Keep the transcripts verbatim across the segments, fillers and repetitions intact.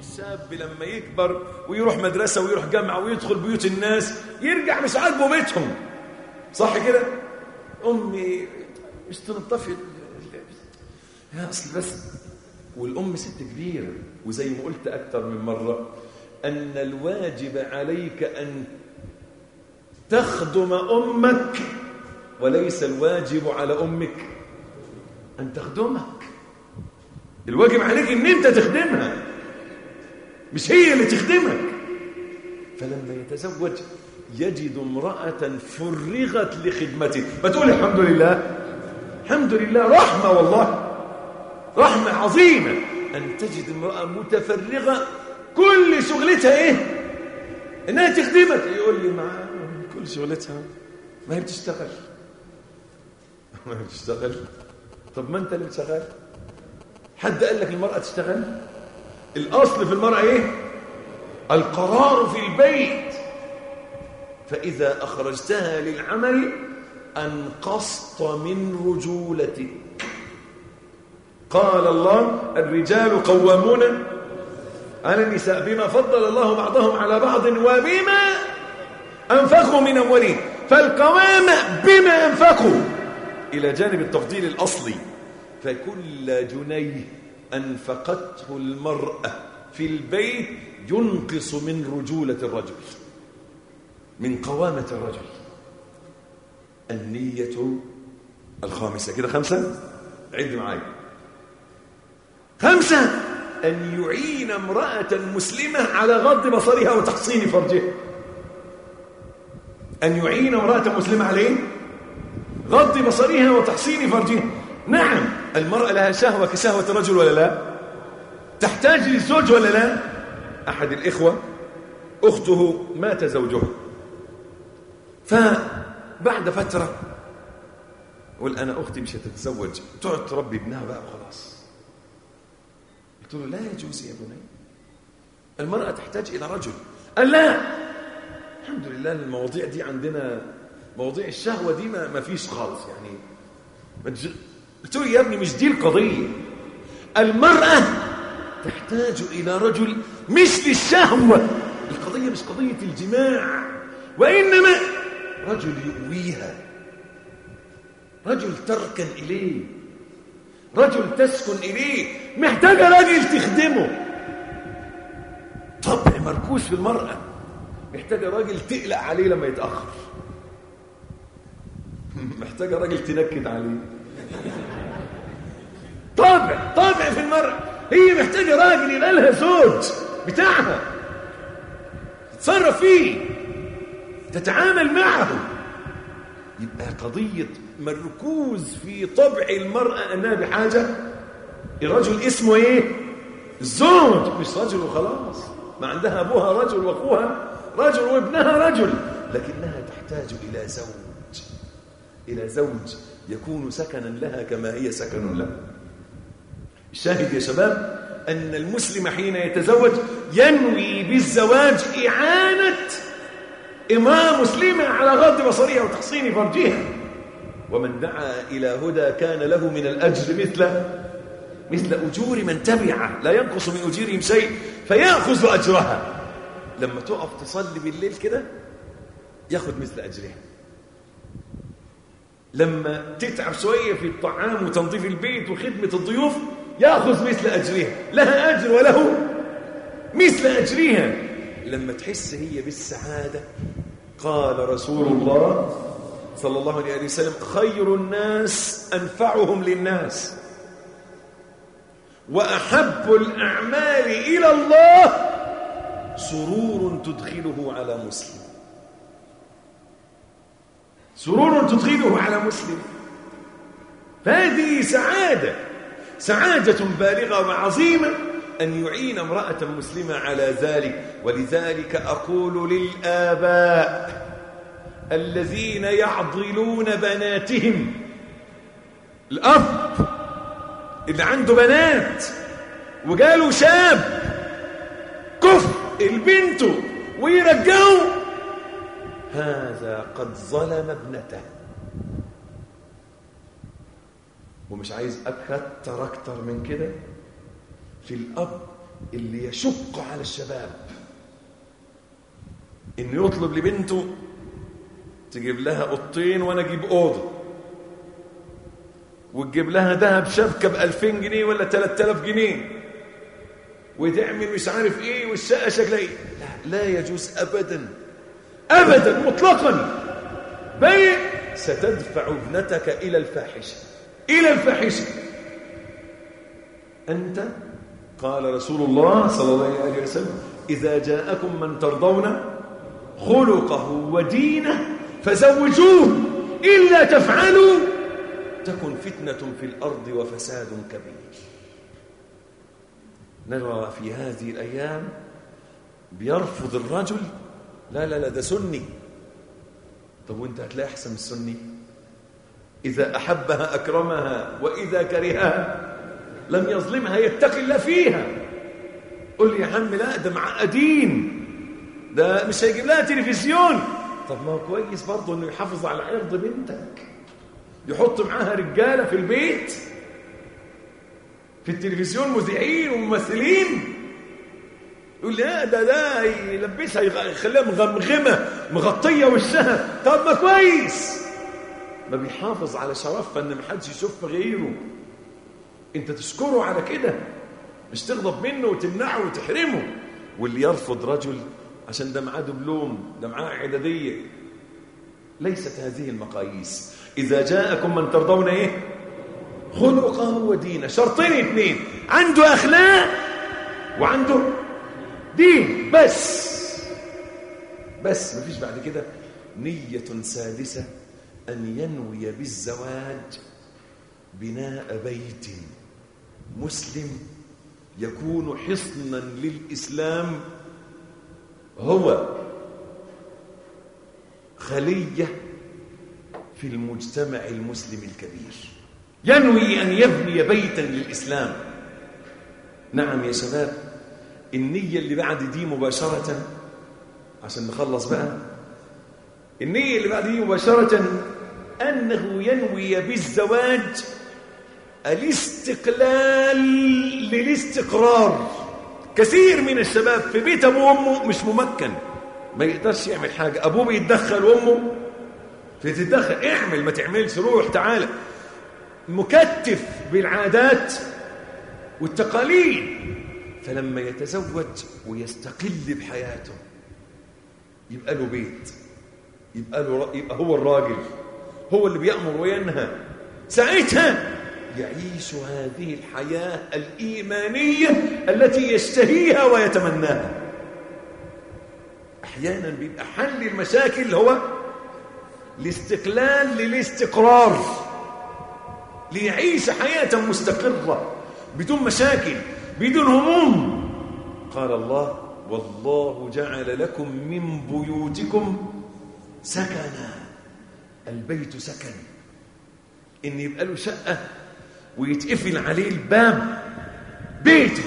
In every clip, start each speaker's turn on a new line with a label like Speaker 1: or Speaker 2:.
Speaker 1: الشاب لما يكبر ويروح مدرسة ويروح جامعة ويدخل بيوت الناس يرجع مش عاجبه بيتهم، صح كده؟ أمي مش تنطفي يا أصل بس. والأم ست كبيرة، وزي ما قلت أكثر من مرة أن الواجب عليك أن تخدم أمك، وليس الواجب على أمك أن تخدمك. الواجب عليك أن أنت تخدمها، مش هي اللي تخدمك. فلما يتزوج يجد امرأة فرغت لخدمته، ما تقول الحمد لله، الحمد لله، رحمة والله، رحمة عظيمة أن تجد امرأة متفرغة كل شغلتها إيه؟ إنها تخدمك. يقول لي معاه كل شغلتها ما هي بتشتغل ما هي بتشتغل. طب ما أنت اللي بتشتغل. حد قال لك المرأة تشتغل؟ الأصل في المرأة إيه؟ القرار في البيت. فإذا أخرجتها للعمل أنقصت من رجولتك. قال الله الرجال قوامون على النساء بما فضل الله بعضهم على بعض وبما أنفقوا من أموالهم. فالقوامة بما أنفقوا إلى جانب التفضيل الأصلي. فكل جنيه أنفقته المرأة في البيت ينقص من رجولة الرجل، من قوامة الرجل. النية الخامسة كده خمسة، عد معايا. خمسة، أن يعين امرأة مسلمة على غض بصرها وتحصين فرجها. أن يعين امرأة مسلمة عليه غض بصرها وتحصين فرجها. نعم المرأة لها شهوة كشهوة الرجل ولا لا؟ تحتاج للزوج ولا لا؟ أحد الإخوة أخته مات زوجها، فبعد فترة قل أنا أختي مش هتتزوج، تقعد تربي ابنها بقى وخلاص. قلت له لا يجوز يا بني، المرأة تحتاج إلى رجل. قال لا، الحمد لله المواضيع دي عندنا، مواضيع الشهوة دي ما, ما فيش خالص يعني. قلت له يا ابني مش دي القضية، المرأة تحتاج إلى رجل مش للشهوة. القضية مش قضية الجماع، وإنما رجل يؤويها، رجل تركن إليه، رجل تسكن إليه. محتاجة راجل تخدمه. طبع مركوز في المرأة. محتاجة راجل تقلق عليه لما يتأخر. محتاجة راجل تنكد عليه. طبع طبع في المرأة. هي محتاجة راجل يبقى لها زوج بتاعها تتصرف فيه، تتعامل معه. يبقى قضية مركوز في طبع المرأة أنها بحاجة الرجل. اسمه إيه؟ الزوج، مش رجل وخلاص. ما عندها أبوها رجل وأخوها رجل وابنها رجل، لكنها تحتاج إلى زوج، إلى زوج يكون سكنا لها كما هي سكن له. الشاهد يا شباب أن المسلم حين يتزوج ينوي بالزواج إعانة امرأة مسلمة على غض بصرها وتحصين فرجها. ومن دعا إلى هدى كان له من الأجر مثل مثل أجور من تبعه، لا ينقص من أجورهم شيء فيأخذ أجرها. لما تقف تصلي بالليل كده يأخذ مثل أجرها. لما تتعب شوية في الطعام وتنظيف البيت وخدمة الضيوف يأخذ مثل أجرها، لها أجر وله مثل أجرها. لما تحس هي بالسعادة، قال رسول الله صلى الله عليه وسلم خير الناس أنفعهم للناس، وأحب الأعمال إلى الله سرور تدخله على مسلم. سرور تدخله على مسلم. فهذه سعادة، سعادة بالغة وعظيمة أن يعين امرأة مسلمة على ذلك. ولذلك أقول للآباء الذين يعضلون بناتهم، الأب اللي عنده بنات وقالوا شاب كفر البنت ويرجعوا، هذا قد ظلم ابنته. ومش عايز أكتر أكتر من كده. في الأب اللي يشق على الشباب إنه يطلب لبنته تجيب لها قطين وأنا أجيب أوضة، وتجيب لها ذهب شبكة بألفين جنيه ولا ثلاثة آلاف جنيه، وتعمل مش عارف إيه والشقة شكلها إيه. لا, لا يجوز أبدا أبدا مطلقا. بيع ستدفع ابنتك إلى الفاحشة إلى الفاحشة. أنت قال رسول الله صلى الله عليه وسلم إذا جاءكم من ترضون خلقه ودينه فزوجوه إلا تفعلوا تكن فتنة في الأرض وفساد كبير. نرى في هذه الأيام بيرفض الرجل، لا لا لا ده سني. طب وانت هتلاقي أحسن من السني؟ إذا أحبها أكرمها وإذا كرهها لم يظلمها، يتقي الله فيها. قل لي يا عم لا ده معقدين، ده مش هيجيب لها تلفزيون. طب ما هو كويس برضه انه يحافظ على عرض بنتك، يحط معاها رجاله في البيت في التلفزيون مذيعين وممثلين، يقول لا ده ده يلبسها يخليها مغمغمه مغطيه وشها. طب ما كويس، ما بيحافظ على شرفها ان ما حدش يشوف غيره. انت تشكره على كده، مش تغضب منه وتمنعه وتحرمه. واللي يرفض رجل عشان ده معاه دبلوم، ده معاه اعداديه، ليست هذه المقاييس. اذا جاءكم من ترضون ايه خلقه ودينه، شرطين اثنين، عنده اخلاق وعنده دين، بس بس مفيش بعد كده. نية سادسة أن ينوي بالزواج بناء بيت مسلم يكون حصنا للإسلام، هو خلية في المجتمع المسلم الكبير. ينوي أن يبني بيتا للإسلام. نعم يا شباب، النية اللي بعد دي مباشرة عشان نخلص بقى، النية اللي بعد دي مباشرة أنه ينوي بالزواج الاستقلال للاستقرار. كثير من الشباب في بيت أبوه وأمه مش ممكن، ما يقدرش يعمل حاجة، أبوه بيتدخل وأمه بتتدخل، اعمل ما تعملش، روح تعالى، مكتف بالعادات والتقاليد. فلما يتزوج ويستقل بحياته يبقى له بيت، يبقى, له يبقى هو الراجل، هو اللي بيأمر وينهى، ساعتها يعيش هذه الحياة الإيمانية التي يشتهيها ويتمناها. أحيانا بيبقى حل المشاكل هو الاستقلال للاستقرار، ليعيش حياة مستقرة بدون مشاكل بدون هموم. قال الله والله جعل لكم من بيوتكم سكنا. البيت سكن، إن يبقى له شقة ويتقفل عليه الباب، بيته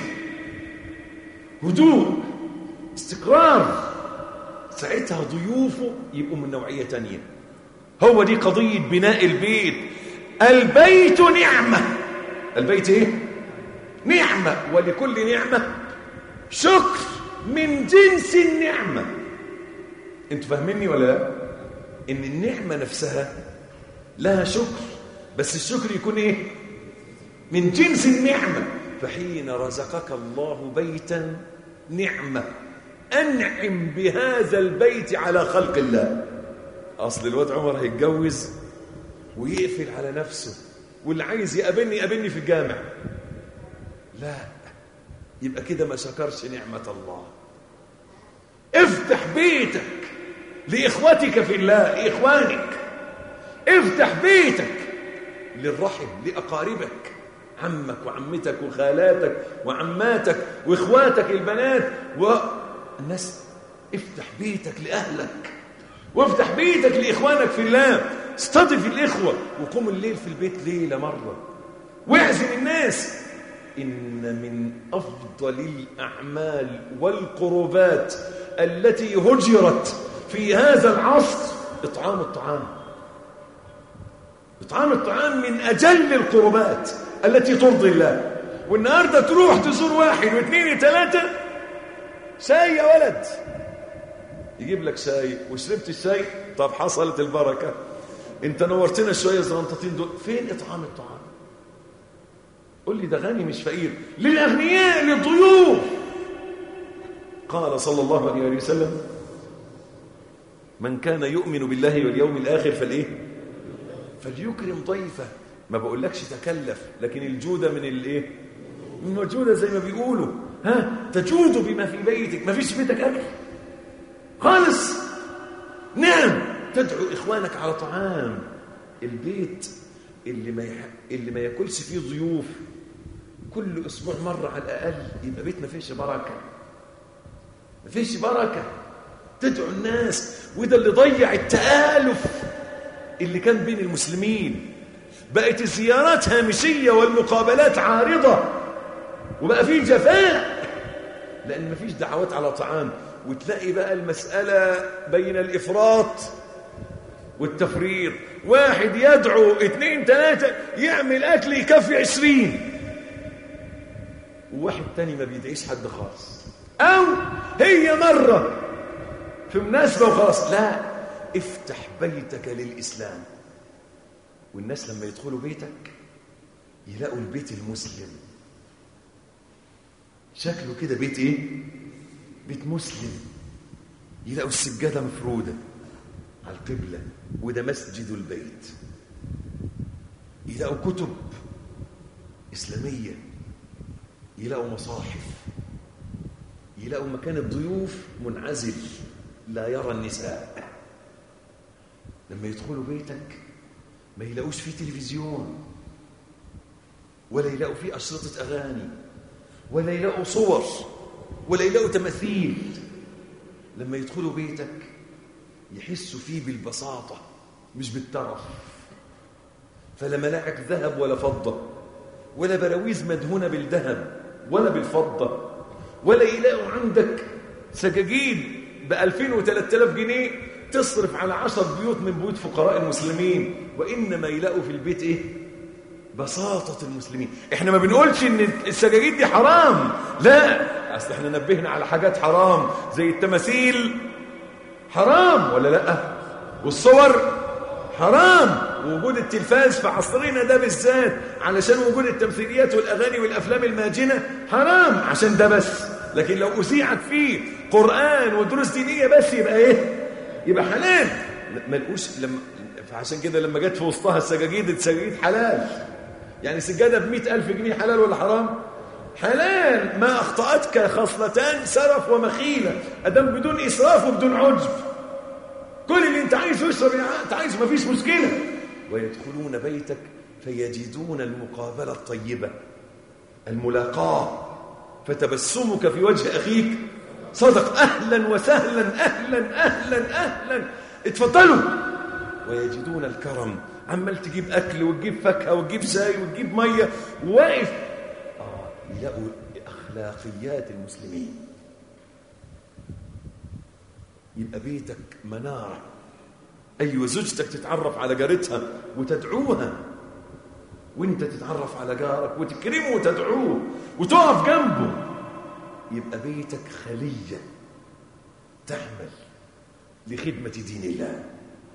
Speaker 1: هدوء استقرار، ساعتها ضيوفه يبقوا من نوعية تانية. هو دي قضية بناء البيت. البيت نعمة. البيت ايه؟ نعمة، ولكل نعمة شكر من جنس النعمة. انتوا فاهميني ولا لا؟ ان النعمة نفسها لها شكر، بس الشكر يكون ايه؟ من جنس النعمة. فحين رزقك الله بيتا نعمة أنعم بهذا البيت على خلق الله. أصل الواد عمر هيتجوز ويقفل على نفسه، واللي عايز يقابلني يقابلني في الجامع، لا، يبقى كده ما شكرش نعمة الله. افتح بيتك لإخوتك في الله، لإخوانك. افتح بيتك للرحم، لأقاربك، عمك وعمتك وخالاتك وعماتك وإخواتك البنات والناس. افتح بيتك لأهلك، وافتح بيتك لإخوانك في الله. استضف الإخوة وقوم الليل في البيت ليلة مرة، واعزم الناس. إن من أفضل الأعمال والقربات التي هجرت في هذا العصر إطعام الطعام. إطعام الطعام من أجل القربات التي ترضي الله. والنهارده تروح تزور واحد واثنين وثلاثه، شاي يا ولد، يجيب لك شاي، وشربت الشاي، طب حصلت البركه، انت نورتنا شويه زرنطتين دول، فين اطعام الطعام؟ قول لي ده غني مش فقير. للاغنياء، للضيوف. قال صلى الله عليه وسلم: من كان يؤمن بالله واليوم الاخر فالايه فليكرم ضيفه. ما بقولكش تكلف، لكن الجوده من الايه من الجوده، زي ما بيقولوا، ها تجود بما في بيتك. ما فيش في بيتك اكل خالص، نعم، تدعو اخوانك على طعام. البيت اللي ما يح... اللي ما ياكلش فيه ضيوف كل اسبوع مره على الاقل، يبقى بيت ما فيش بركه، ما فيش بركه. تدعو الناس، وده اللي ضيع التآلف اللي كان بين المسلمين. بقت الزيارات هامشيه والمقابلات عارضه، وبقى فيه جفاء لان ما فيش دعوات على طعام. وتلاقي بقى المساله بين الافراط والتفريط. واحد يدعو اثنين ثلاثة يعمل أكل يكفي عشرين، وواحد تاني ما بيدعيش حد خالص، أو هي مرة في مناسبة وخلاص. لا، افتح بيتك للإسلام، والناس لما يدخلوا بيتك يلاقوا البيت المسلم شكله كده بيت ايه؟ بيت مسلم. يلاقوا السجادة مفرودة على القبلة، وده مسجد البيت. يلاقوا كتب إسلامية، يلاقوا مصاحف، يلاقوا مكان الضيوف منعزل لا يرى النساء. لما يدخلوا بيتك ما يلاقوش فيه تلفزيون، ولا يلاقوا فيه أشرطة أغاني، ولا يلاقوا صور، ولا يلاقوا تماثيل. لما يدخلوا بيتك يحسوا فيه بالبساطة مش بالترف. فلا ملاعق ذهب ولا فضة، ولا براويز مدهونة بالذهب ولا بالفضة، ولا يلاقوا عندك سجاجيد بألفين وثلاثة آلاف جنيه تصرف على عشر بيوت من بيوت فقراء المسلمين. وإنما يلاقوا في البيت إيه؟ بساطة المسلمين. إحنا ما بنقولش إن السجاجيد دي حرام، لا، أصل إحنا نبهنا على حاجات حرام زي التماثيل حرام ولا لا، والصور حرام، ووجود التلفاز في عصرنا ده بالذات علشان وجود التمثيليات والأغاني والأفلام الماجنة حرام عشان ده بس. لكن لو أسيعت فيه قرآن ودروس دينية بس يبقى إيه؟ يبقى حلال. ما لقوش لما، فعشان كده لما جت في وسطها السجاجيد، السجاجيد حلال. يعني سجادة بمئة ألف جنيه حلال ولا حرام؟ حلال. ما أخطأتك خصلتان سرف ومخيلة، أدم بدون إسراف وبدون عجب. كل اللي انت عايزه اشرب انت عايزه، ما فيش مشكلة. ويدخلون بيتك فيجدون المقابلة الطيبة، الملاقاة، فتبسمك في وجه أخيك صدق. أهلا وسهلا، أهلا أهلا أهلا، اتفضلوا. ويجدون الكرم، عمال تجيب أكل وتجيب فاكهة وتجيب شاي وتجيب مية وواقف. آه يلاقوا أخلاقيات المسلمين. يبقى بيتك منارة. أيوة، زوجتك تتعرف على جارتها وتدعوها، وانت تتعرف على جارك وتكرمه وتدعوه وتقف جنبه. يبقى بيتك خلية تعمل لخدمة دين الله.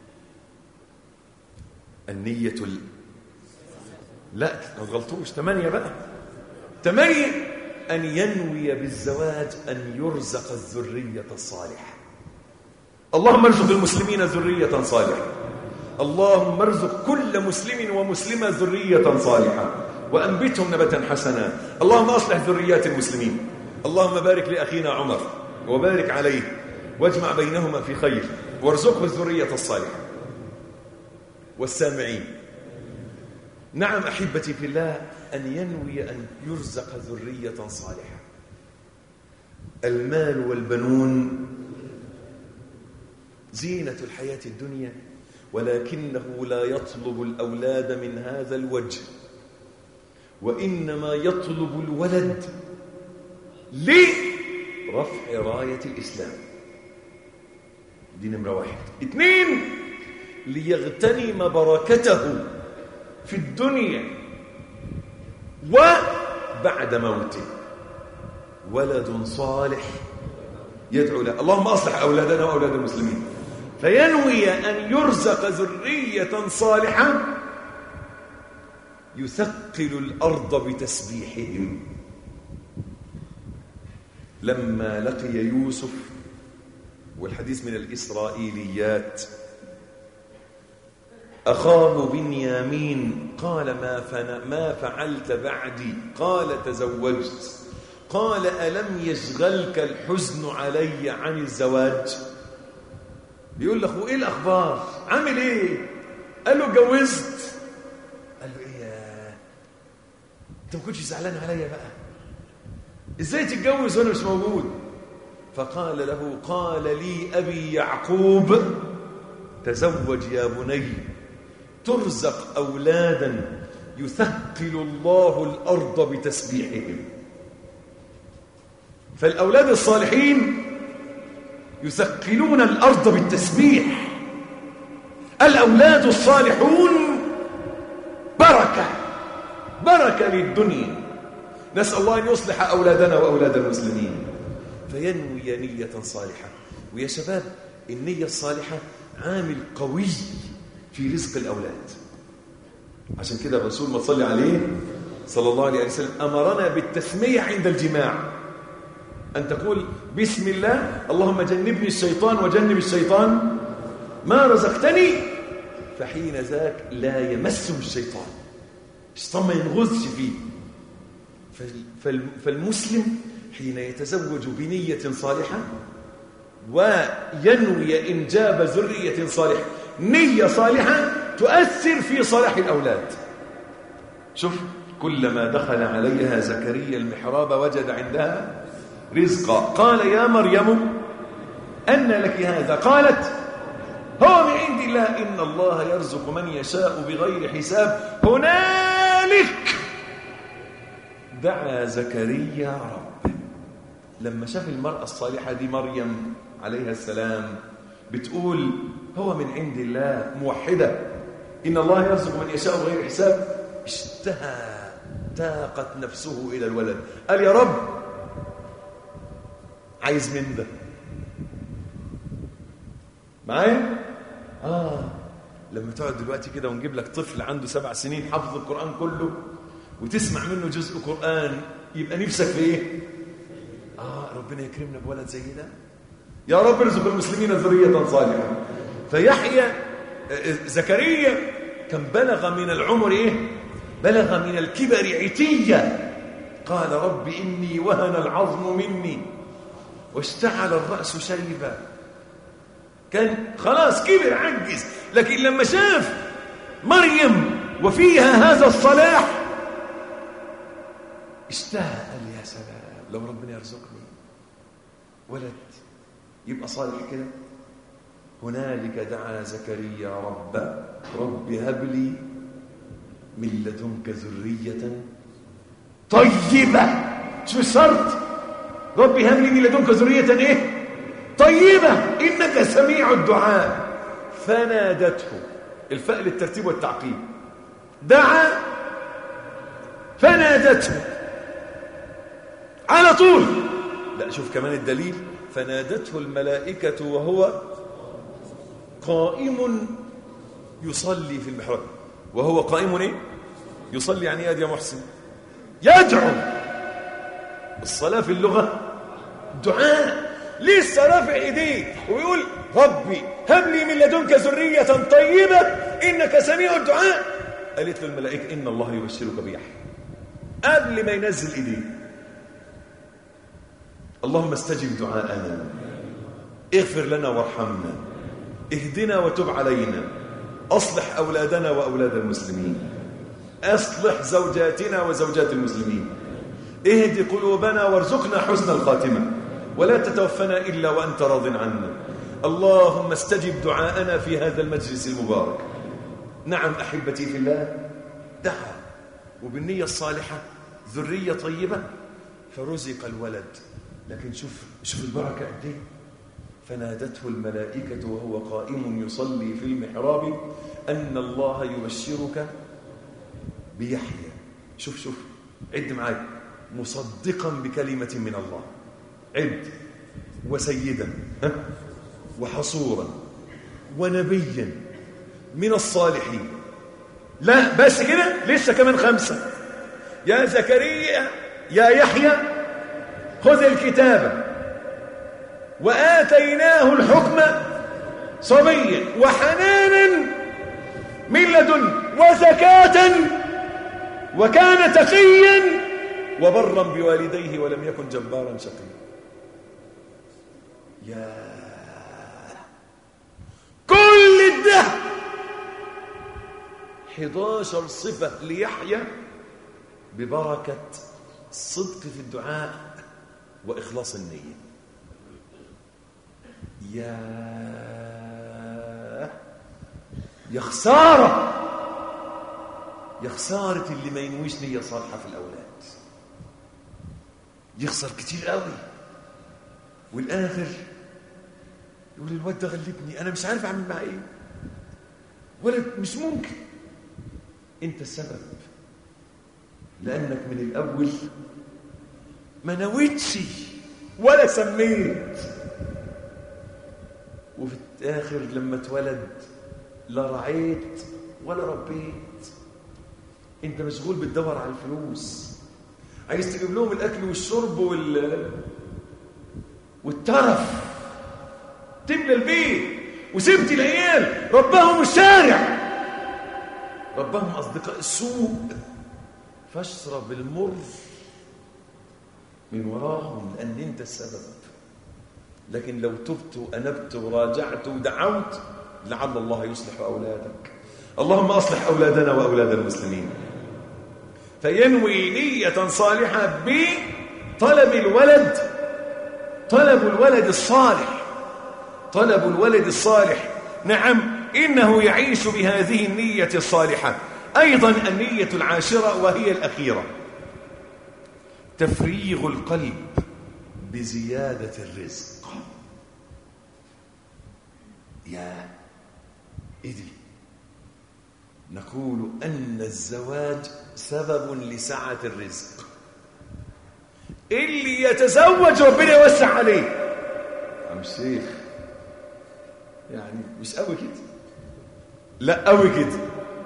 Speaker 1: النية ال... لا ما تغلطوش، ثمانية بقى، ثمانية. أن ينوي بالزواج أن يرزق الذرية الصالحة. اللهم ارزق المسلمين ذرية صالحة. اللهم ارزق كل مسلم ومسلمة ذرية صالحة، وأنبتهم نبتا حسنا. اللهم أصلح ذريات المسلمين. اللهم بارك لأخينا عمر وبارك عليه، واجمع بينهما في خير، وارزقه الذرية الصالحة. والسامعين، نعم أحبتي في الله، أن ينوي أن يرزق ذرية صالحة. المال والبنون زينة الحياة الدنيا، ولكنه لا يطلب الأولاد من هذا الوجه، وإنما يطلب الولد لرفع راية الإسلام. دي نمرة واحد. اثنين، ليغتنم بركته في الدنيا بعد موته ولد صالح يدعو له. اللهم أصلح أولادنا وأولاد المسلمين. فينوي أن يرزق ذرية صالحة يثقل الأرض بتسبيحهم. لما لقي يوسف، والحديث من الإسرائيليات، أخاه بنيامين قال ما, ما فعلت بعدي؟ قال تزوجت. قال ألم يشغلك الحزن علي عن الزواج؟ بيقول له إيه الأخبار؟ عامل إيه؟ قال له جوزت. قال له إيه يا أنت ما كنتش زعلان عليا بقى؟ إزاي تتجوز وأنا مش موجود؟ فقال له قال لي أبي يعقوب تزوج يا بني ترزق أولادا يثقل الله الأرض بتسبيحهم. فالأولاد الصالحين يثقلون الأرض بالتسبيح. الأولاد الصالحون بركة بركة للدنيا. نسأل الله أن يصلح أولادنا وأولاد المسلمين. فينوي نية صالحة. ويا شباب النية الصالحة عامل قوي في رزق الأولاد. عشان كده الرسول ما صلي عليه صلى الله عليه وسلم أمرنا بالتسمية عند الجماع، أن تقول بسم الله اللهم جنبني الشيطان وجنب الشيطان ما رزقتني، فحين ذاك لا يمسه الشيطان، الشيطان ما ينغزش فيه. فالمسلم حين يتزوج بنية صالحة وينوي إنجاب ذرية صالحة، نية صالحة تؤثر في صلاح الأولاد. شوف كلما دخل عليها زكريا المحراب وجد عندها رزقا قال يا مريم أن لك هذا؟ قالت هو من عند الله إن الله يرزق من يشاء بغير حساب. هنالك دعا زكريا رب. لما شاف المرأة الصالحة دي مريم عليها السلام بتقول هو من عند الله، موحدة إن الله يرزق من يشاء بغير حساب، اشتهى تاقت نفسه إلى الولد. قال يا رب عايز من ده معايا. آه لما تقعد دلوقتي كده ونجيب لك طفل عنده سبع سنين حافظ القرآن كله وتسمع منه جزء قرآن، يبقى نفسك في ايه؟ آه ربنا يكرمنا بولد زي ده. يا رب ارزق المسلمين ذرية صالحة. فيحيى زكريا كان بلغ من العمر ايه؟ بلغ من الكبر عتية. قال رب إني وهن العظم مني واشتعل الرأس شيبا. كان خلاص كبر عجز، لكن لما شاف مريم وفيها هذا الصلاح اشتهى، قال يا سلام لو ربنا يرزقني ولد يبقى صالح كده. هنالك دعا زكريا رب رب هب لي من لدنك ذرية طيبة. شو الشرط؟ رب هب لي من لدنك ذرية ايه؟ طيبة إنك سميع الدعاء. فنادته، الفاء للترتيب والتعقيب، دعا فنادته على طول. لا شوف كمان الدليل، فنادته الملائكة وهو قائم يصلي في المحراب. وهو قائم ايه؟ يصلي يعني ايه يا محسن؟ يدعو. الصلاة في اللغة دعاء. لسه رافع ايديه ويقول ربي هب لي من لدنك ذرية طيبة إنك سميع الدعاء. قالت له الملائكة إن الله يبشرك بيحيى قبل ما ينزل ايديه. اللهم استجب دعاءنا، اغفر لنا وارحمنا، اهدنا وتب علينا، أصلح أولادنا وأولاد المسلمين، أصلح زوجاتنا وزوجات المسلمين، اهد قلوبنا وارزقنا حسن الخاتمة، ولا تتوفنا إلا وأنت راض عنا. اللهم استجب دعاءنا في هذا المجلس المبارك. نعم أحبتي في الله، دعا وبالنية الصالحة ذرية طيبة فرزق الولد. لكن شوف شوف البركة قد ايه. فنادته الملائكة وهو قائم يصلي في المحراب أن الله يبشرك بيحيى. شوف شوف عد معايا، مصدقا بكلمة من الله. عد: وسيدا وحصورا ونبيا من الصالحين. لا بس كده، لسه كمان خمسة: يا زكريا يا يحيى خذ الكتاب وآتيناه الحكم صبيا وحنانا من لدن وزكاة وكان تقيا وبرا بوالديه ولم يكن جبارا شقيا. يا كل ده حداشر صفة ليحيى ببركة الصدق في الدعاء وإخلاص النية. يا يا خسارة يا خسارة اللي ما ينويش نية صالحة في الأولاد، يخسر كتير قوي، والآخر يقول الواد ده غلبني، أنا مش عارف أعمل معاه إيه، ولد مش ممكن. أنت السبب، لأنك من الأول ما نويتش ولا سميت، وفي الآخر لما اتولد لا رعيت ولا ربيت. أنت مشغول بتدور على الفلوس، عايز تجيب لهم الأكل والشرب وال... والترف، تملى البيت، وسبت العيال ربهم الشارع، ربهم أصدقاء السوء، فاشرب المر من وراهم لأن أنت السبب. لكن لو تبت وأنبت وراجعت ودعوت لعل الله يصلح أولادك. اللهم أصلح أولادنا وأولاد المسلمين. فينوي نية صالحة بطلب الولد، طلب الولد الصالح، طلب الولد الصالح. نعم، إنه يعيش بهذه النية الصالحة. أيضا النية العاشرة وهي الأخيرة: تفريغ القلب بزيادة الرزق. يا إيدي، نقول أن الزواج سبب لسعة الرزق. اللي يتزوج ربنا يوسع عليه. عم شيخ يعني مش قوي كده، لا قوي كده.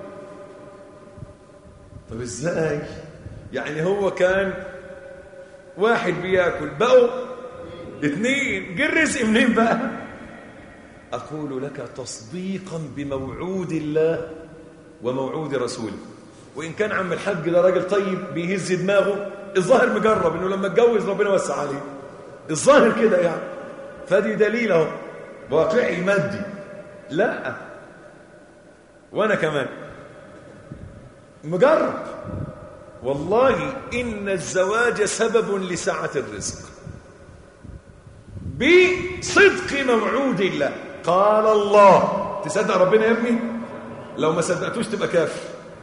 Speaker 1: طب ازاي يعني؟ هو كان واحد بياكل بقوا اثنين، جه الرزق منين بقى؟ أقول لك تصديقا بموعود الله وموعود رسوله. وإن كان عم الحاج ده راجل طيب بيهز دماغه، الظاهر مجرب إنه لما اتجوز ربنا وسع عليه، الظاهر كده يعني، فدي دليل اهو واقعي مادي. لا، وأنا كمان مجرب. والله إن الزواج سبب لسعة الرزق بصدق موعود الله. قال الله. تصدق ربنا يا ابني؟ لو ما صدقتوش تبقى كافر.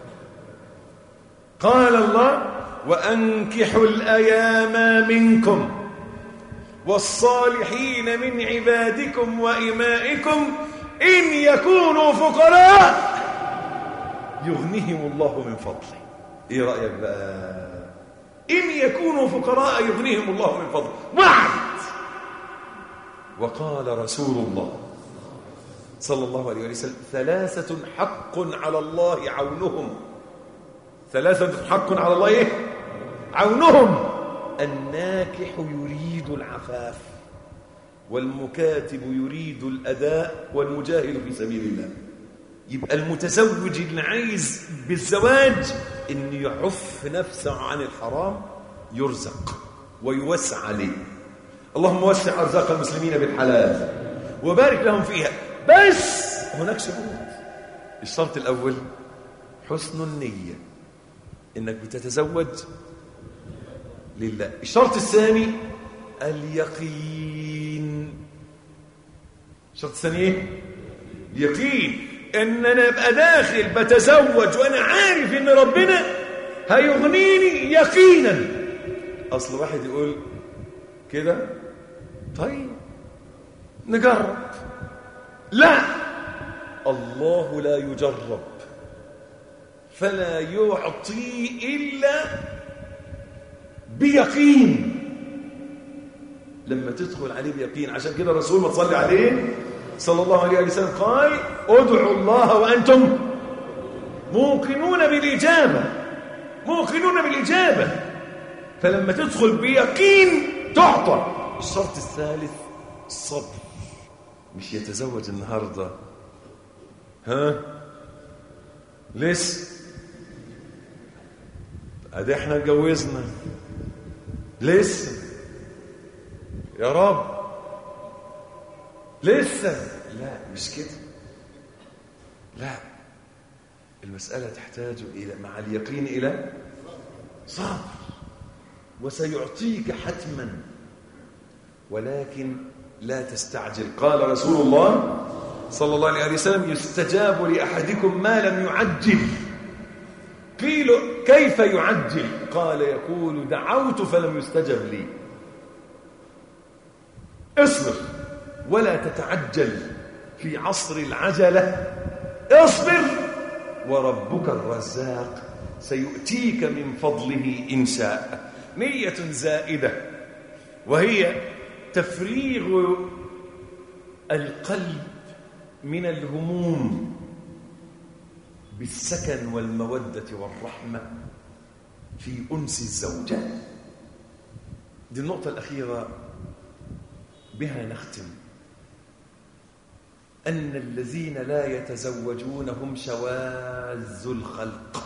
Speaker 1: قال الله: وأنكحوا الأيام منكم والصالحين من عبادكم وإمائكم إن يكونوا فقراء يغنيهم الله من فضله. ايه رأيك بقى؟ إن يكونوا فقراء يغنيهم الله من فضله. وعد. وقال رسول الله صلى الله عليه وسلم: ثلاثة حق على الله عونهم. ثلاثة حق على الله إيه؟ عونهم: الناكح يريد العفاف، والمكاتب يريد الأداء، والمجاهد في سبيل الله. يبقى المتزوج اللي عايز بالزواج إن يعف نفسه عن الحرام يرزق ويوسع عليه. اللهم وسع أرزاق المسلمين بالحلال وبارك لهم فيها. بس هناك شروط. الشرط الأول حسن النية، إنك بتتزوج لله. الشرط الثاني اليقين. الشرط الثاني ايه؟ اليقين، ان انا ابقى داخل بتزوج وانا عارف ان ربنا هيغنيني يقينا. اصل واحد يقول كده طيب نجرب. لا، الله لا يجرب، فلا يعطي الا بيقين. لما تدخل عليه بيقين. عشان كده الرسول ما تصلي عليه صلى الله عليه وسلم قال ادعوا الله وأنتم موقنون بالإجابة، موقنون بالإجابة. فلما تدخل بيقين تعطى. الشرط الثالث الصبر. مش يتزوج النهاردة ها لسه ادي احنا اتجوزنا لسه يا رب لسه. لا مش كده، لا. المسألة تحتاج إلى مع اليقين إلى صبر. وسيعطيك حتما ولكن لا تستعجل. قال رسول الله صلى الله عليه وسلم يستجاب لأحدكم ما لم يعجل. قيل كيف يعجل؟ قال يقول دعوت فلم يستجب لي. اصبر ولا تتعجل في عصر العجلة. اصبر وربك الرزاق سيؤتيك من فضله إن شاء. نية زائدة وهي تفريغ القلب من الهموم بالسكن والمودة والرحمة في أنس الزوجات. دي النقطة الأخيرة بها نختم. أن الذين لا يتزوجون هم شواذ الخلق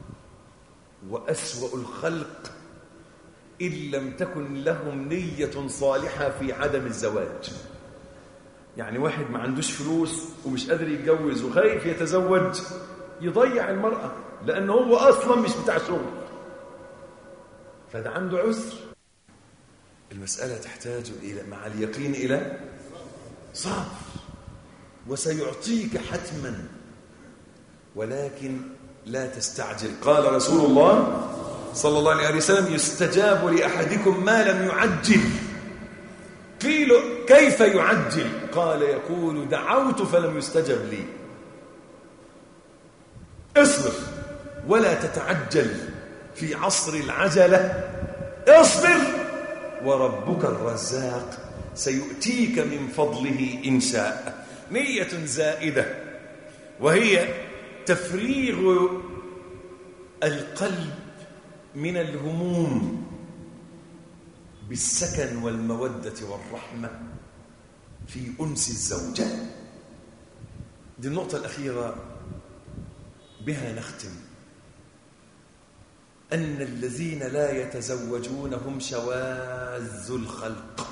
Speaker 1: وأسوأ الخلق إن لم تكن لهم نية صالحة في عدم الزواج. يعني واحد ما عندوش فلوس ومش قادر يتجوز وخايف يتزوج يضيع المرأة لأنه هو أصلا مش بتاع شغل، فده عنده عسر. المسألة تحتاج إلى مع اليقين إلى صبر. وسيعطيك حتما ولكن لا تستعجل. قال رسول الله صلى الله عليه وسلم يستجاب لأحدكم ما لم يعجل. قيل كيف يعجل؟ قال يقول دعوت فلم يستجب لي. اصبر ولا تتعجل في عصر العجلة. اصبر وربك الرزاق سيؤتيك من فضله إن شاء. نية زائدة وهي تفريغ القلب من الهموم بالسكن والمودة والرحمة في أنس الزوجات. دي النقطة الأخيرة بها نختم. أن الذين لا يتزوجون هم شواذ الخلق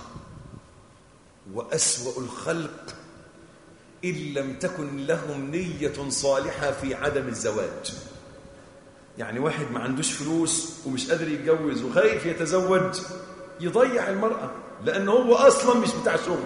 Speaker 1: وأسوأ الخلق إن لم تكن لهم نية صالحة في عدم الزواج. يعني واحد ما عندوش فلوس ومش قادر يتجوز وخايف يتزوج يضيع المرأة لأنه هو أصلا مش بتاع شغل،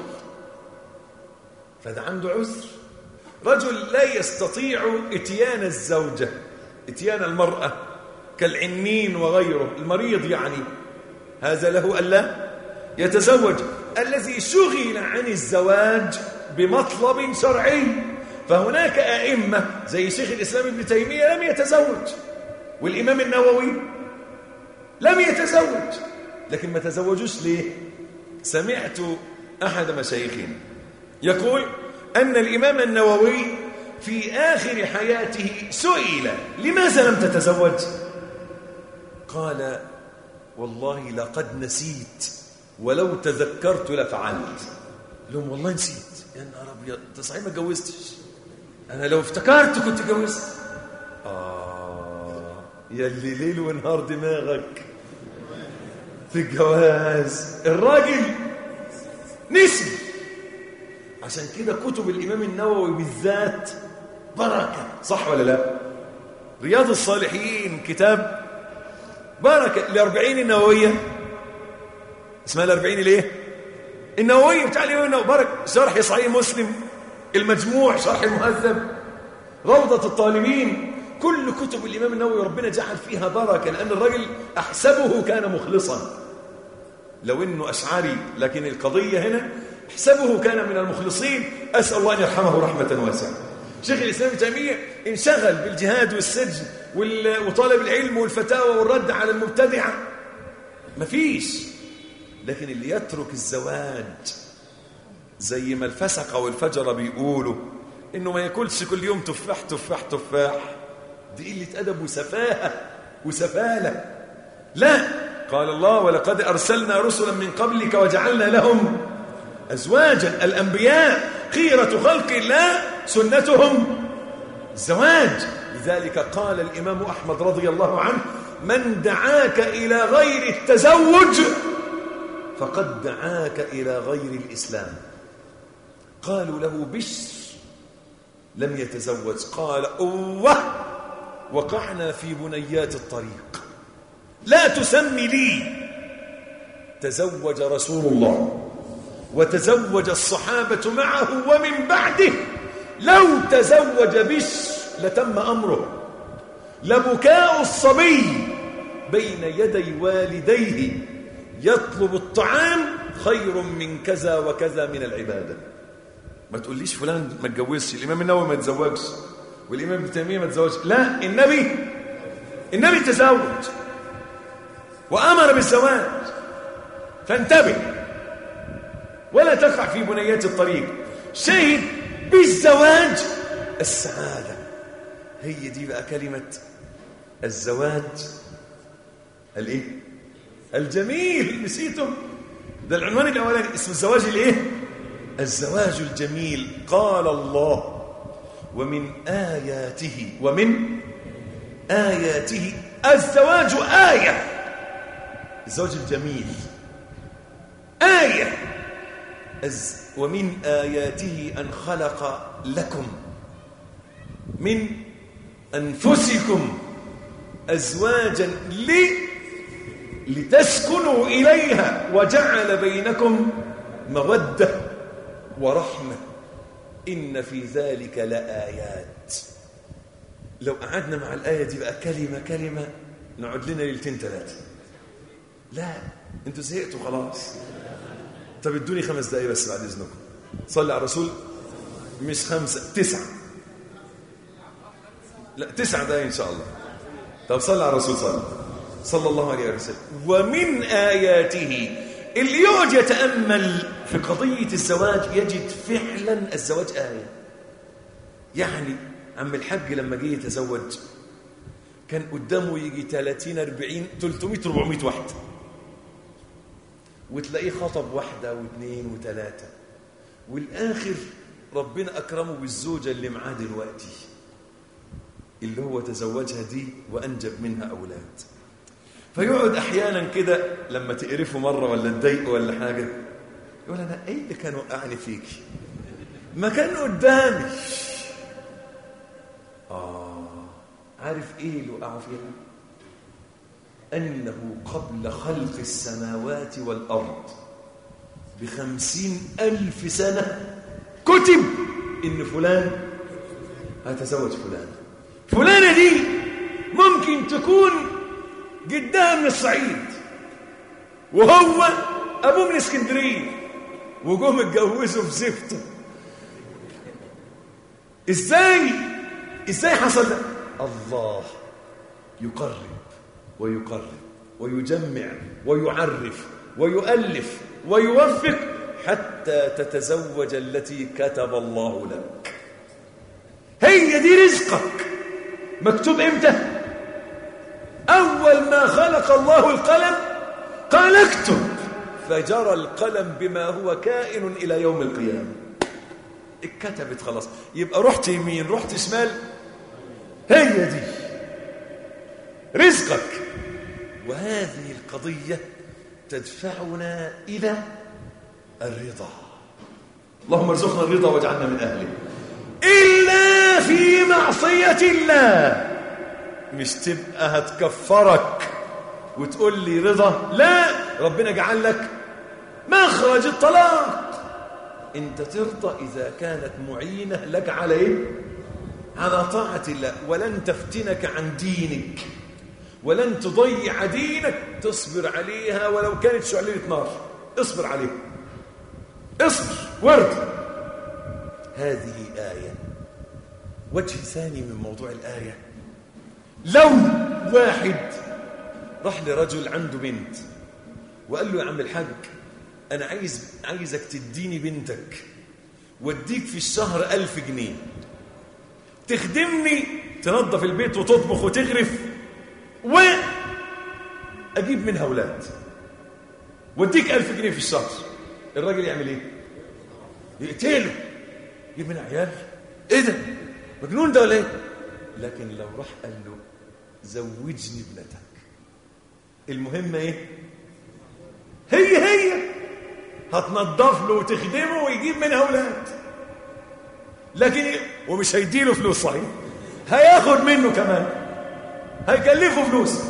Speaker 1: فده عنده عسر. رجل لا يستطيع اتيان الزوجة، اتيان المرأة كالعنين وغيره، المريض يعني، هذا له ألا يتزوج. الذي شغل عن الزواج بمطلب شرعي، فهناك أئمة زي شيخ الإسلام ابن تيمية لم يتزوج، والإمام النووي لم يتزوج، لكن ما تزوجوش ليه؟ سمعت أحد مشايخنا يقول أن الإمام النووي في آخر حياته سئل لماذا لم تتزوج؟ قال والله لقد نسيت ولو تذكرت لفعلت. لهم والله نسيت. يا نهار أبيض، أنت صحيح ما اتجوزتش، أنا لو افتكرت كنت اتجوزت. آه يا اللي ليل ونهار دماغك في الجواز، الراجل نسي. عشان كده كتب الإمام النووي بالذات بركة، صح ولا لا؟ رياض الصالحين كتاب بركة. الأربعين النووية اسمها الأربعين ليه؟ النووية بتاع الإمام النووي بركة. شرح صحيح مسلم، المجموع، شرح المهذب، روضة الطالبين، كل كتب الإمام النووي ربنا جعل فيها بركة، لأن الرجل أحسبه كان مخلصا، لو إنه أشعري، لكن القضية هنا أحسبه كان من المخلصين. أسأل الله أن يرحمه رحمة واسعة. شيخ الإسلام ابن تيمية انشغل بالجهاد والسجن وطالب العلم والفتاوى والرد على المبتدعة، مفيش. لكن اللي يترك الزواج زي ما الفسقة والفجرة بيقولوا إنه ما ياكلش كل يوم تفاح تفاح تفاح، دي قلة أدب وسفاهة وسفالة. لا، قال الله ولقد أرسلنا رسلا من قبلك وجعلنا لهم أزواجا. الأنبياء خيرة خلق الله سنتهم الزواج. لذلك قال الإمام أحمد رضي الله عنه من دعاك إلى غير التزوج فقد دعاك إلى غير الإسلام. قالوا له بشر لم يتزوج، قال أوه وقعنا في بنيات الطريق، لا تسمي لي. تزوج رسول الله وتزوج الصحابة معه ومن بعده. لو تزوج بشر لتم أمره. لبكاء الصبي بين يدي والديه يطلب الطعام خير من كذا وكذا من العبادة. ما تقوليش فلان ما تجوزش، الإمام النووي ما تزوجش، والإمام ابن تيمية ما تزوجش. لا، النبي النبي تزوج وأمر بالزواج. فانتبه ولا تقع في بنيات الطريق. شهد بالزواج السعادة. هي دي بقى كلمة الزواج الايه الجميل. نسيتم ده العنوان الاولاني، اسم الزواج الايه الزواج الجميل. قال الله ومن آياته ومن آياته الزواج آية. الزواج الجميل آية. ومن آياته أن خلق لكم من أنفسكم أزواجا لي لتسكنوا إليها وجعل بينكم مودة ورحمة إن في ذلك لآيات. لو قعدنا مع الآية دي بقى كلمة كلمة نقعد لنا ليلتين ثلاثة. لا، انتوا زهقتوا خلاص. طب ادوني خمس دقايق بس بعد إذنكم. صلي على الرسول. مش خمسة، تسعة. لا، تسعة دقايق إن شاء الله. طب صلي على الرسول صلى صلى الله عليه وسلم. ومن آياته، اللي يقعد يتأمل في قضية الزواج يجد فعلا الزواج آية. يعني عم الحاج لما جه يتزوج كان قدامه يجي ثلاثين أربعين ثلاثمائة أربعمائة واحدة، وتلاقيه خطب واحدة واثنين وثلاثة، والآخر ربنا أكرمه بالزوجة اللي معاه دلوقتي اللي هو تزوجها دي وأنجب منها أولاد. فيقعد أحيانا كده لما تقرفه مرة ولا تضايقه ولا حاجة يقول أنا إيه اللي كان وقعني فيكي؟ ما كان قدامي. آه عارف إيه اللي وقعوا فيها؟ أنه قبل خلق السماوات والأرض بخمسين ألف سنة كتب إن فلان هتزوج فلان. فلانة دي ممكن تكون جدها من الصعيد وهو أبوه من اسكندرية وجوهم اتجوزوا في زفته. إزاي إزاي حصل ده؟ الله يقرب ويقرب ويجمع ويعرف ويؤلف ويوفق حتى تتزوج التي كتب الله لك. هي دي رزقك. مكتوب امتى؟ أول ما خلق الله القلم قال اكتب، فجرى القلم بما هو كائن إلى يوم القيامة. اتكتبت خلاص. يبقى رحت يمين رحت شمال، هي دي رزقك. وهذه القضية تدفعنا إلى الرضا. اللهم ارزقنا الرضا واجعلنا من أهله. إلا في معصية الله. مش تبقى هتكفرك وتقول لي رضا، لا، ربنا جعل لك مخرج الطلاق. انت ترضى إذا كانت معينة لك على إيه؟ على طاعة الله، ولن تفتنك عن دينك ولن تضيع دينك. تصبر عليها ولو كانت شعلة نار، اصبر عليها، اصبر ورد. هذه آية. وجه ثاني من موضوع الآية، لو واحد راح لرجل عنده بنت وقال له يا عم الحاج أنا عايز عايزك تديني بنتك واديك في الشهر ألف جنيه تخدمني تنظف البيت وتطبخ وتغرف وأجيب منها أولاد واديك ألف جنيه في الشهر. الراجل يعمل إيه؟ يقتله، يجيب منها عيال. إيه ده؟ مجنون ده ولا إيه؟ لكن لو راح قال له زوجني ابنتك، المهمة إيه؟ هي هي هتنظف له وتخدمه ويجيب منها أولاد، لكن إيه؟ ومش هيديله فلوس صحيح، هياخد منه كمان، هيكلفه فلوس،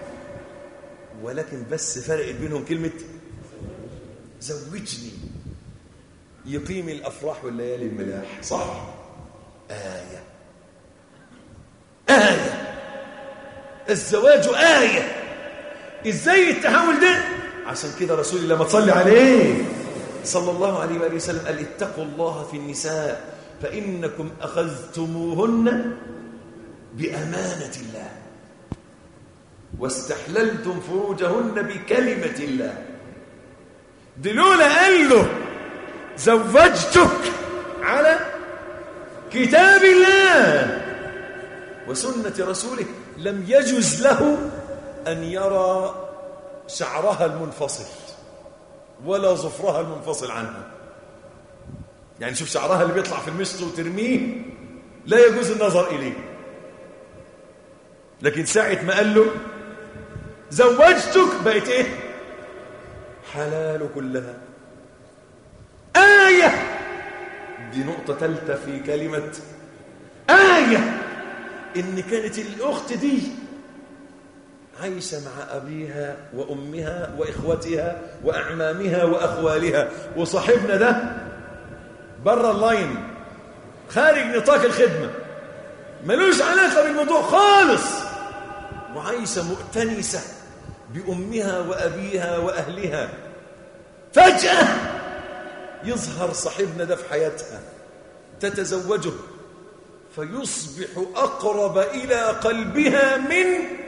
Speaker 1: ولكن بس فرقت بينهم كلمة زوجني. يقيم الأفراح والليالي الملاح. صح؟ آية آية الزواج آية. إزاي التحول ده؟ عشان كده رسول الله ما تصلي عليه صلى الله عليه وآله وسلم قال اتقوا الله في النساء فإنكم أخذتموهن بأمانة الله واستحللتم فروجهن بكلمة الله. دلولا قال له زوجتك على كتاب الله وسنة رسوله، لم يجز له أن يرى شعرها المنفصل ولا ظفرها المنفصل عنها. يعني شوف شعرها اللي بيطلع في المشط وترميه لا يجوز النظر إليه، لكن ساعة ما قال له زوجتك بقت إيه؟ حلال كلها. آية. دي نقطة ثالثة في كلمة آية، إن كانت الأخت دي عايشة مع أبيها وأمها وإخوتها وأعمامها وأخوالها، وصاحبنا ده برا اللاين خارج نطاق الخدمة ملوش علاقة بالموضوع خالص، وعايشة مؤتنسة بأمها وأبيها وأهلها. فجأة يظهر صاحبنا ده في حياتها، تتزوجه فيصبح أقرب إلى قلبها من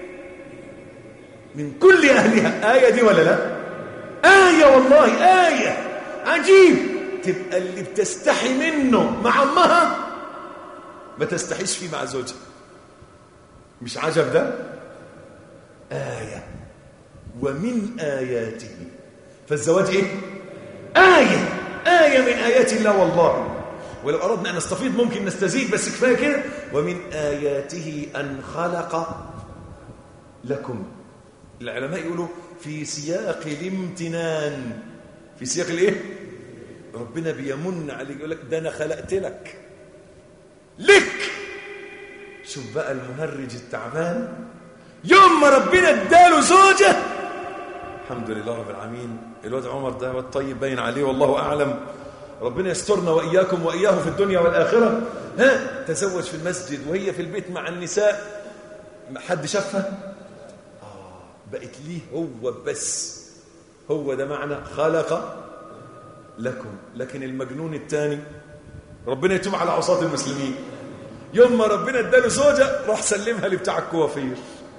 Speaker 1: من كل أهلها. آية دي ولا لا؟ آية والله، آية عجيب. تبقى اللي بتستحي منه مع أمها ما تستحيش فيه مع زوجها. مش عجب ده؟ آية. ومن آياته، فالزواج إيه؟ آية آية من آيات الله والله. ولو أردنا أن نستفيد ممكن نستزيد، بس كفاية كده. ومن آياته أن خلق لكم. العلماء يقولوا في سياق الامتنان، في سياق الايه؟ ربنا بيمن عليك، يقول لك ده أنا خلقت لك لك. شوف بقى المهرج التعبان يوم ما ربنا اداله زوجة، الحمد لله رب العالمين. الواد عمر ده واد طيب باين عليه والله أعلم، ربنا يسترنا وإياكم وإياه في الدنيا والآخرة. ها تزوج في المسجد وهي في البيت مع النساء، حد شافها؟ آه بقت ليه هو بس، هو ده معنى خلق لكم. لكن المجنون الثاني ربنا يتوب على عصاة المسلمين، يوم ما ربنا اداله زوجة راح سلمها لبتاع الكوافير.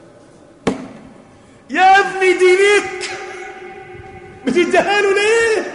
Speaker 1: يا ابني دي ليك، بتديها له ليه؟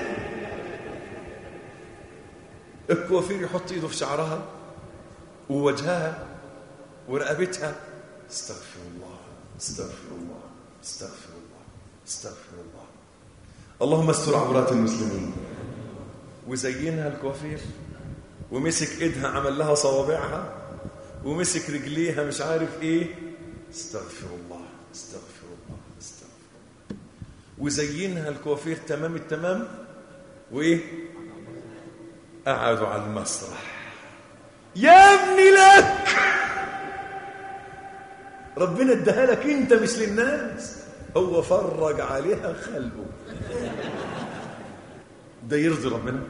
Speaker 1: الكوافير يحط ايده في شعرها ووجهها ورقبتها. استغفر الله استغفر الله استغفر الله استغفر الله، اللهم استر عورات المسلمين. وزينها الكوافير ومسك ايدها عمل لها صوابعها ومسك رجليها مش عارف ايه. استغفر الله استغفر الله استغفر الله. وزينها الكوافير تمام التمام، وايه؟ قعدوا على المسرح. يا ابني لك، ربنا اداها لك انت مش للناس، هو فرج عليها خلقه. ده يرضي ربنا؟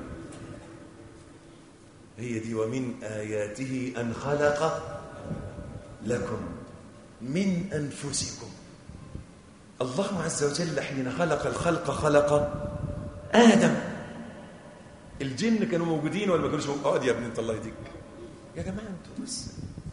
Speaker 1: هي دي ومن آياته أن خلق لكم من أنفسكم. الله عز وجل حين خلق الخلق خلق آدم. الجن كانوا موجودين ولا ما كانوش موجودين؟ اقعد يا ابني انت الله يهديك يا جماعه انتوا بس.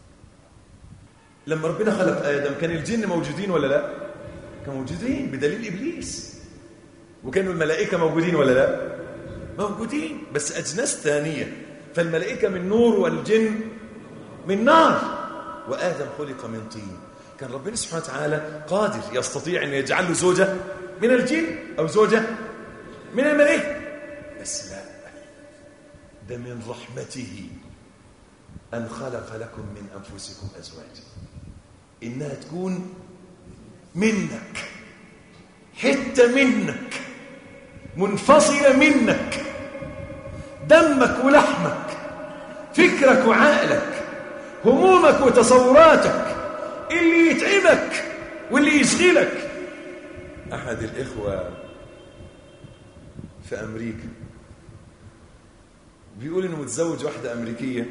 Speaker 1: لما ربنا خلق آدم كان الجن موجودين ولا لا؟ كانوا موجودين بدليل إبليس. وكانوا الملائكة موجودين ولا لا؟ موجودين بس أجناس ثانية. فالملائكة من نور والجن من نار، وآدم خلق من طين. كان ربنا سبحانه وتعالى قادر يستطيع أن يجعل له زوجة من الجن أو زوجة من الملائكة، بس لا، ده من رحمته أن خلق لكم من أنفسكم أزواجا، إنها تكون منك، حتة منك، منفصلة منك، دمك ولحمك، فكرك وعقلك، همومك وتصوراتك، اللي يتعبك واللي يشغلك. أحد الإخوة في أمريكا بيقول إنه متزوج واحدة أمريكية،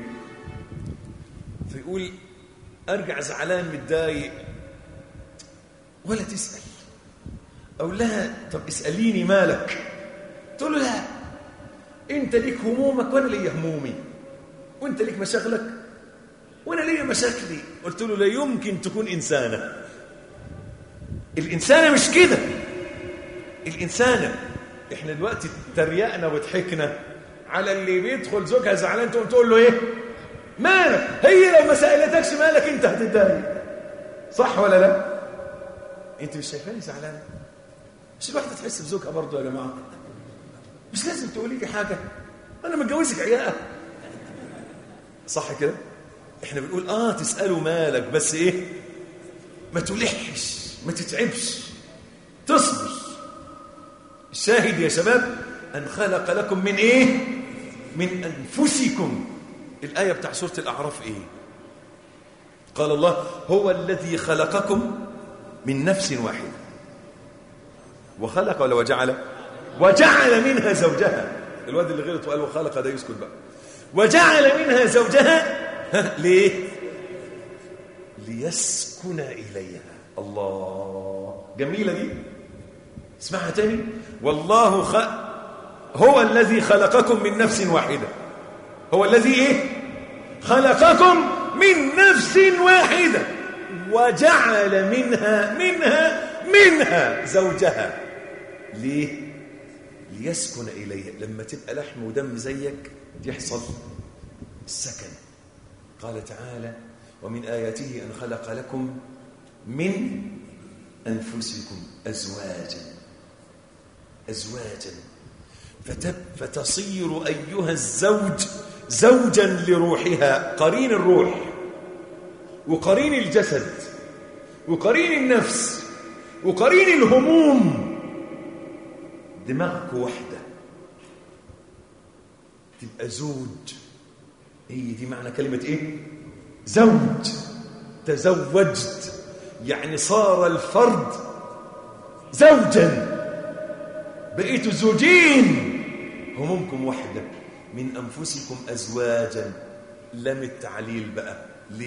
Speaker 1: فيقول أرجع زعلان متضايق ولا تسأل، أقول لها طب اسأليني مالك، تقول له لا، أنت ليك همومك وأنا لي همومي، وأنت ليك مشاغلك وأنا لي مشاكلي. قلت له لا يمكن تكون إنسانة، الإنسانة مش كده. الإنسانة إحنا دلوقتي تريقنا وضحكنا على اللي بيدخل زوجها زعلان تقوم تقول له إيه مالك، هي لو ما سألتكش مالك أنت هتتضايق، صح ولا لا؟ أنت مش شايفاني زعلان؟ مش الواحدة تحس بزوجها برضه يا جماعة؟ مش لازم تقولي لي حاجة، أنا متجوزك عياء، صح كده؟ إحنا بنقول آه تسألوا مالك، بس إيه؟ ما تلحش، ما تتعبش، تصبر. الشاهد يا شباب أن خلق لكم من إيه؟ من أنفسكم. الآية بتاع سورة الأعراف إيه؟ قال الله هو الذي خلقكم من نفس واحدة وخلق ولا وجعل وجعل منها زوجها. الواد اللي غلط وقال وخلق ده يسكت بقى. وجعل منها زوجها ليه؟ ليسكن إليها. الله، جميلة دي، اسمعها تاني. والله خ... هو الذي خلقكم من نفس واحدة. هو الذي ايه؟ خلقكم من نفس واحدة وجعل منها منها منها زوجها. ليه؟ ليسكن إليها. لما تبقى لحم ودم زيك يحصل السكن. قال تعالى ومن آياته أن خلق لكم من أنفسكم أزواجا أزواجا فتب فتصير أيها الزوج زوجا لروحها، قرين الروح وقرين الجسد وقرين النفس وقرين الهموم. دماغك واحدة تبقى زوج. هي دي معنى كلمة ايه؟ زوج. تزوجت يعني صار الفرد زوجا، بقيتوا زوجين، همومكم واحدة. من أنفسكم أزواجا، لم التعليل بقى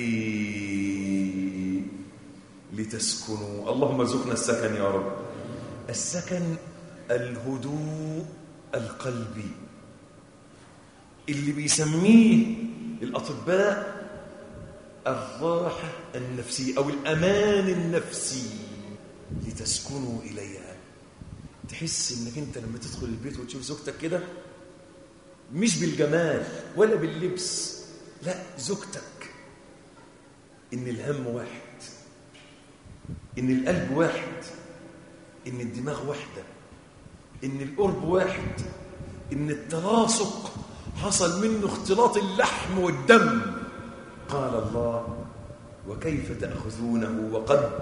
Speaker 1: ليه؟ لتسكنوا. اللهم ارزقنا السكن يا رب. السكن الهدوء القلبي اللي بيسميه الأطباء الراحة النفسية أو الأمان النفسي. لتسكنوا إليها. تحس إنك أنت لما تدخل البيت وتشوف زوجتك كده مش بالجمال ولا باللبس، لا، زوجتك إن الهم واحد، إن القلب واحد، إن الدماغ واحدة، إن القرب واحد، إن التلاصق حصل منه اختلاط اللحم والدم. قال الله وكيف تأخذونه وقد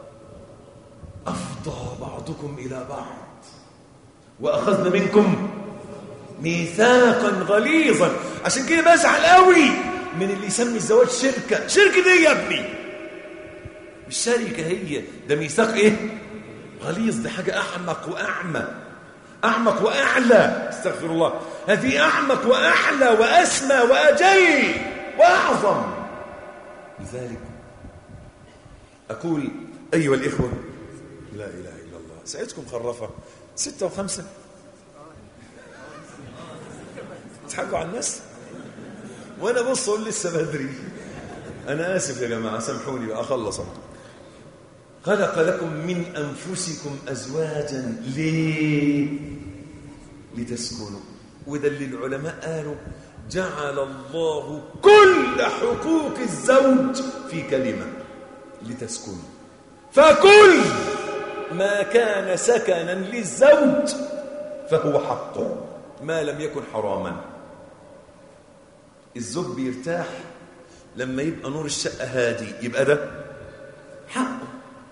Speaker 1: أفضى بعضكم إلى بعض وأخذنا منكم ميثاقا غليظا. عشان كده بزعل قوي من اللي يسمي الزواج شركة. شركة دي يا ابني مش شركة، هي ده ميثاق ايه؟ غليظ. ده حاجة أعمق وأعمى، أعمق وأعلى، استغفر الله. هذه أعمق وأعلى وأسمى وأجل وأعظم. لذلك أقول أيها الإخوة لا إله إلا الله. سألتكم خرافة ستة وخمسة تضحكوا على الناس وأنا بص أقول لسه بدري. أنا آسف يا جماعة، سامحوني بقى أخلص. خلق لكم من أنفسكم أزواجا ليه؟ لتسكنوا. وده اللي العلماء قالوا جعل الله كل حقوق الزوج في كلمة لتسكنوا. فكل ما كان سكنا للزوج فهو حقه ما لم يكن حراما. الزوج بيرتاح لما يبقى نور الشقة هادي، يبقى ده حقه.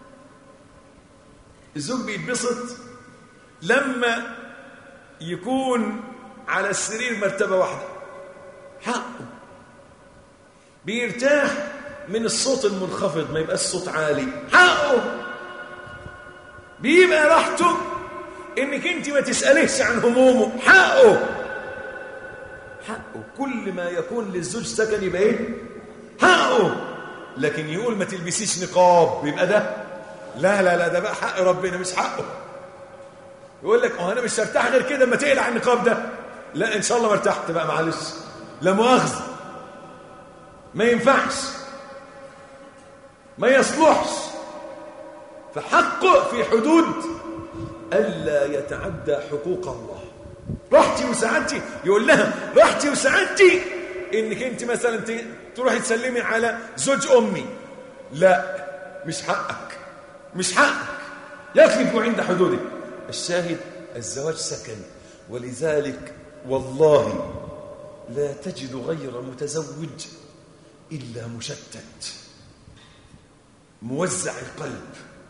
Speaker 1: الزوج بيتبسط لما يكون على السرير مرتبة واحدة، حقه. بيرتاح من الصوت المنخفض، ما يبقى الصوت عالي، حقه. بيبقى راحته انك انت ما تسأليش عن همومه، حقه. حقه. كل ما يكون للزوج سكن يبقى ايه؟ حقه. لكن يقول ما تلبسيش نقاب يبقى ده لا لا لا ده بقى حق ربنا مش حقه. يقول لك اه انا مش هرتاح غير كده اما تقلع النقاب ده. لا ان شاء الله ما ارتحت بقى، معلش لا مؤاخذة، ما ينفعش، ما يصلحش. فحقه في حدود ألا يتعدى حقوق الله. راحتي وسعادتي، يقول لها راحتي وسعادتي انك انت مثلا تروحي تسلمي على زوج امي، لا مش حقك، مش حقك، يقف عند حدودك. الشاهد الزواج سكن. ولذلك والله لا تجد غير متزوج إلا مشتت، موزع القلب،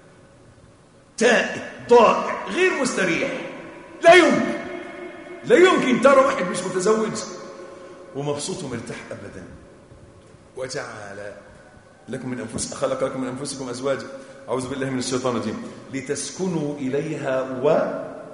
Speaker 1: تائه، ضائع، غير مستريح. لا يمكن لا يمكن ترى واحد مش متزوج ومبسوط ومرتاح أبدا. وجعل لكم من أنفسكم خلق لكم من أنفسكم أزواجا، أعوذ بالله من الشيطان الرجيم، لتسكنوا إليها و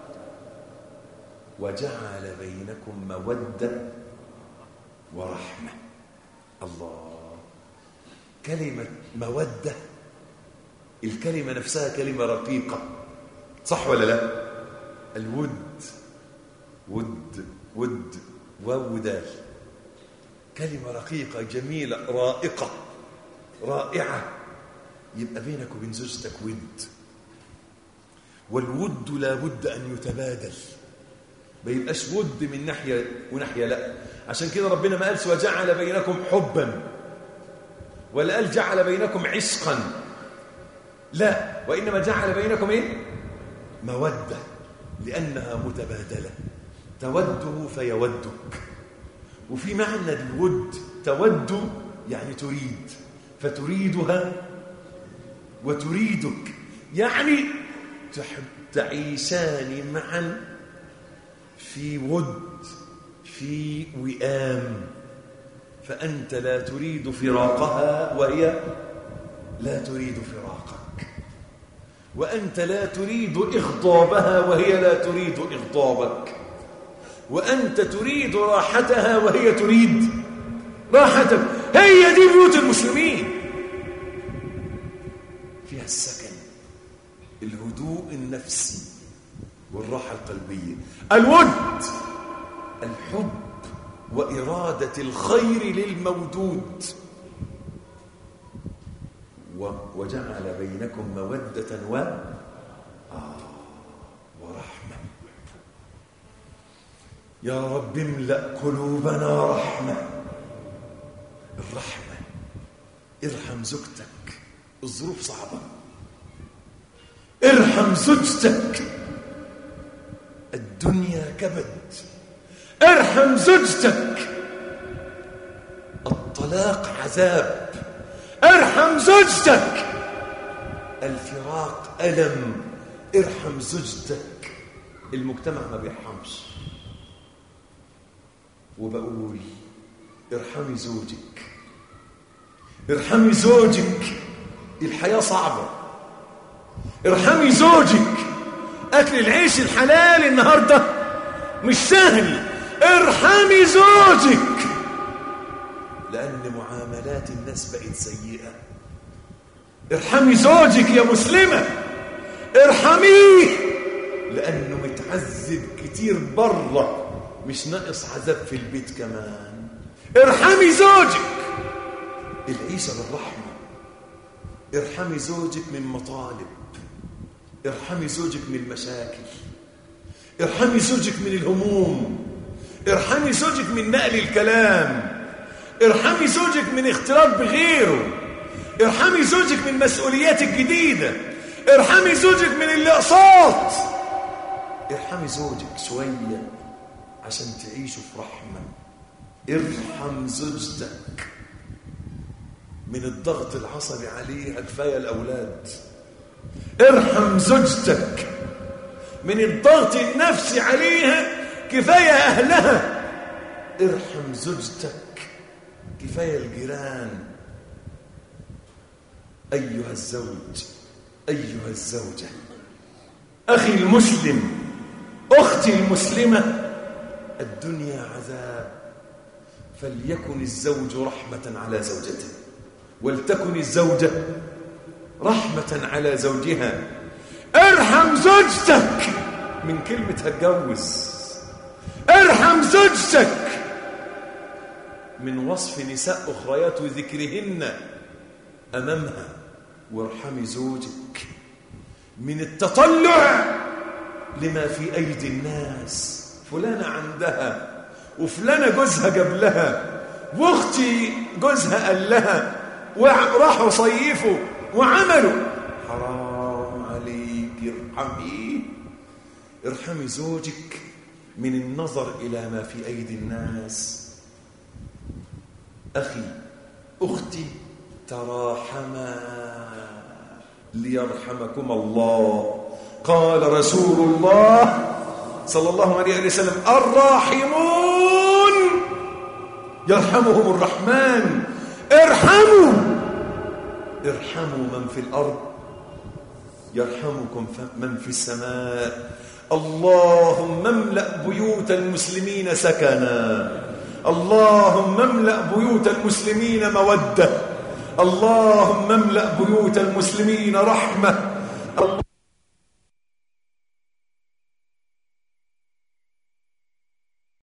Speaker 1: وجعل بينكم مودة ورحمة. الله. كلمة مودة، الكلمة نفسها كلمة رقيقة، صح ولا لا؟ الود، ود ود وودال، كلمة رقيقة جميلة رائقة رائعة. يبقى بينك وبين زوجتك ود، والود لا بد أن يتبادل، ما يبقاش ود من ناحية وناحية لا. عشان كده ربنا ما قالش وجعل بينكم حبا، ولا قال جعل بينكم عشقا، لا، وإنما جعل بينكم إيه؟ مودة، لأنها متبادلة، توده فيودك. وفي معنى الود تود يعني تريد، فتريدها وتريدك، يعني تعيشان معا في ود، في وئام. فأنت لا تريد فراقها وهي لا تريد فراقك، وأنت لا تريد إغضابها وهي لا تريد إغضابك، وأنت تريد راحتها وهي تريد راحتك. هي دي بيوت المسلمين، فيها السكن، الهدوء النفسي والراحة القلبية، الود، الحب وإرادة الخير للمودود. وجعل بينكم مودة و آه ورحمة. يا رب املأ قلوبنا رحمة. الرحمة، ارحم زوجتك، الظروف صعبة، ارحم زوجتك، الدنيا كبد، ارحم زوجتك، الطلاق عذاب، ارحم زوجتك، الفراق ألم، ارحم زوجتك. المجتمع ما بيرحمش. وبقول ارحمي زوجك، ارحمي زوجك، الحياة صعبة، ارحمي زوجك. أكل العيش الحلال النهاردة مش سهل، ارحمي زوجك، لأن معاملات الناس بقت سيئة. ارحمي زوجك يا مسلمة، ارحميه، لأنه متعذب كتير بره، مش ناقص عذاب في البيت كمان. ارحمي زوجك. العيشة بالرحمة، ارحمي زوجك من مطالب، ارحمي زوجك من المشاكل، ارحمي زوجك من الهموم، ارحمي زوجك من نقل الكلام، ارحمي زوجك من اختلاط بغيره، ارحمي زوجك من المسؤوليات الجديدة، ارحمي زوجك من الأقساط. ارحمي زوجك شوية عشان تعيشوا في رحمة. ارحم زوجتك من الضغط العصبي عليها، كفاية الأولاد. ارحم زوجتك من الضغط النفسي عليها، كفاية أهلها. ارحم زوجتك، كفاية الجيران. أيها الزوج، أيها الزوجة، أخي المسلم، أختي المسلمة، الدنيا عذاب، فليكن الزوج رحمة على زوجته، ولتكن الزوجة رحمة على زوجها. ارحم زوجتك من كلمة هتجوز، ارحم زوجتك من وصف نساء أخريات وذكرهن أمامها، وارحمي زوجك من التطلع لما في أيدي الناس. فلانة عندها، وفلانة جوزها جاب لها، واختي جوزها قال لها، وراحوا صيفوا وعملوا. حرام عليك، ارحمي. ارحمي زوجك من النظر إلى ما في أيدي الناس. أخي، أختي، تراحما ليرحمكم الله. قال رسول الله صلى الله عليه وسلم: الراحمون يرحمهم الرحمن. ارحموا، ارحموا من في الأرض يرحمكم من في السماء. اللهم املأ بيوت المسلمين سكنا، اللهم املأ بيوت المسلمين مودة، اللهم املأ بيوت المسلمين رحمة.